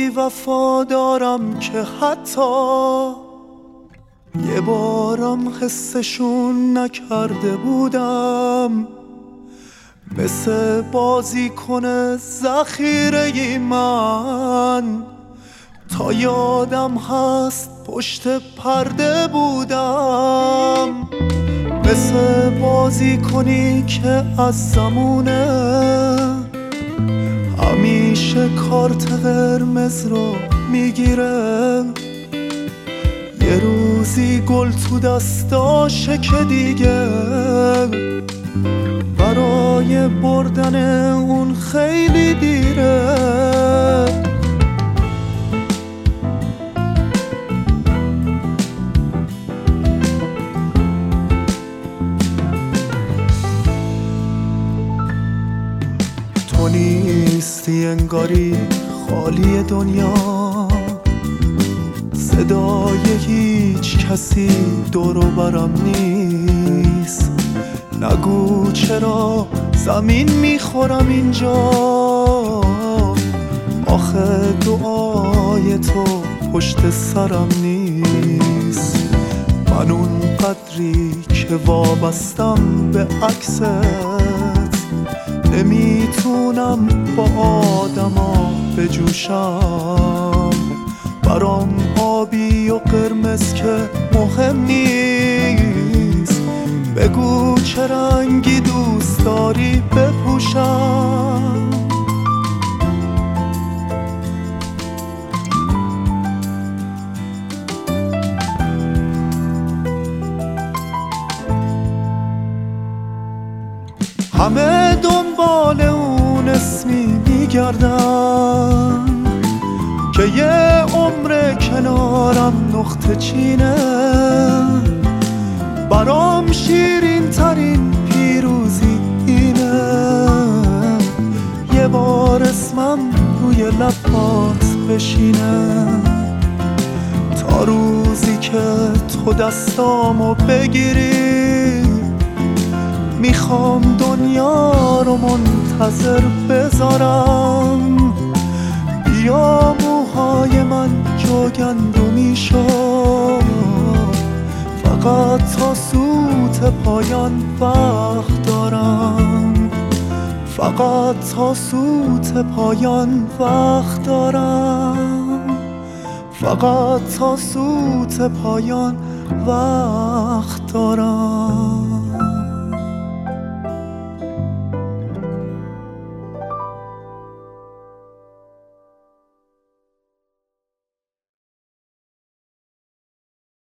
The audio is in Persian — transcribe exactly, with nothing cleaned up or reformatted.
بی وفا دارم که حتی یه بارم حسشون نکرده بودم. مثل بازیکن ذخیره من تا یادم هست پشت پرده بودم. مثل بازیکنی که از زمونه همیشه کارت قرمز رو میگیره. یه روزی گل تو دستاشه که دیگه برای بردن اون خیلی دیره. تو نیستی انگاری خالی دنیا، صدای هیچ کسی دور و برم نیست. نگو چرا زمین میخورم اینجا، آخه دعای تو پشت سرم نیست. من اون قدری که وابستم به عکست نمیتونم با آدما بجوشم. برام آبی و قرمز که مهم نیست، بگو چه رنگی دوست داری بپوشم. همه دنبال اون اسمی میگردن که یه عمر کنارم نقطه چینه. برام شیرین ترین پیروزی اینه، یه بار اسمم روی لبات بشینه. تا روزی که تو دستامو بگیری میخوام دنیا رو منتظر بذارم. بیا موهای من جوگندمی شد، فقط تا سوت پایان وقت دارم. فقط تا سوت پایان وقت دارم. فقط تا سوت پایان وقت دارم.